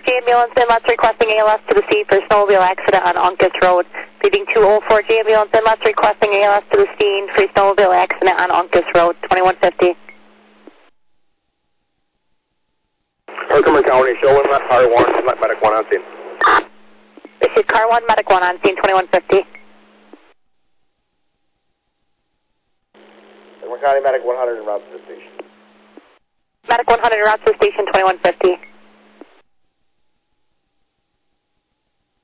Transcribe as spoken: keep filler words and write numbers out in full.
J ambulance inlets requesting A L S to the scene for snowmobile accident on Uncas Road. Feeding two oh four J ambulance inlets requesting A L S to the scene for snowmobile accident on Uncas Road, twenty-one fifty. Herkimer County, show inlet, car one, inlet, medic one on scene. Issued car one, medic one on scene, twenty-one fifty. Herkimer County, medic one hundred en route to the station. Medic one hundred en route to the station, twenty-one fifty.